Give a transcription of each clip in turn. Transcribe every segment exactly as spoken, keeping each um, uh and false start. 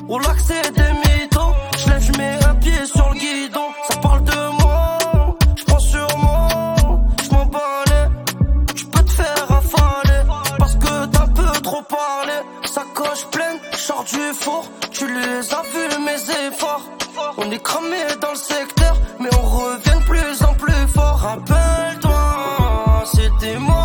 Au lac c'est des mythos. J'lève, j'mets un pied sur le guidon. Ça parle de moi, j'prends sur moi, j'm'en balais. J'peux te faire affaler, parce que t'as un peu trop parlé. Sacoche pleine, j'sors du four. Tu les as vus mes efforts. On est cramé dans le secteur, mais on revient de plus en plus fort. Rappelle-toi, c'était moi.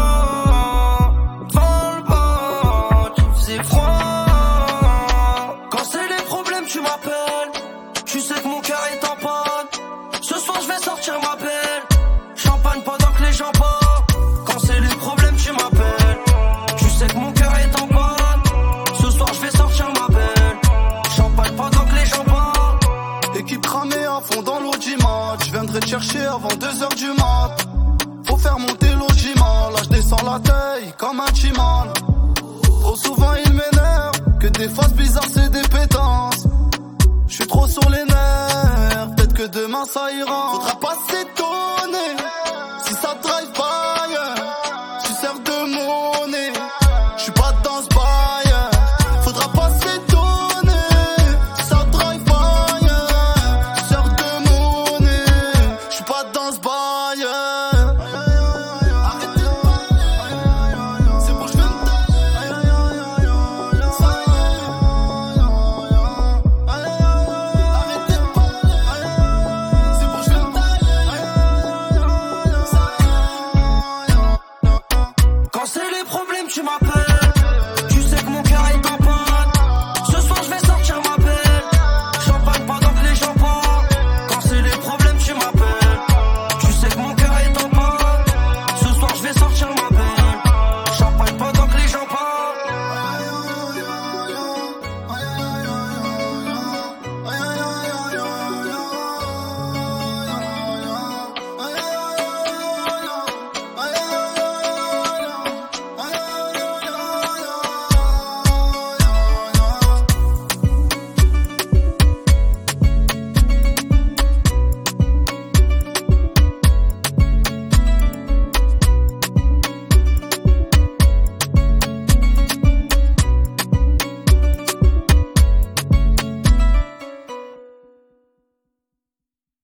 Devant le banc, il faisait froid. Quand c'est les problèmes, tu m'appelles. Tu sais que mon cœur est en panne. Ce soir, je vais sortir ma belle. Champagne pendant que les gens partent. Quand c'est les problèmes, tu m'appelles. Tu sais que mon cœur est en panne. Ce soir, je vais sortir ma belle. Champagne pendant que les gens partent. Équipe cramée à fond dans l'audimat. Je viendrai te chercher avant deux heures du mat. Faut faire monter l'audimat. Là je descends la taille comme un chiman. Trop souvent il m'énerve. Que des faces bizarres c'est des pétances. Je suis trop sur les nerfs. Peut-être que demain ça ira.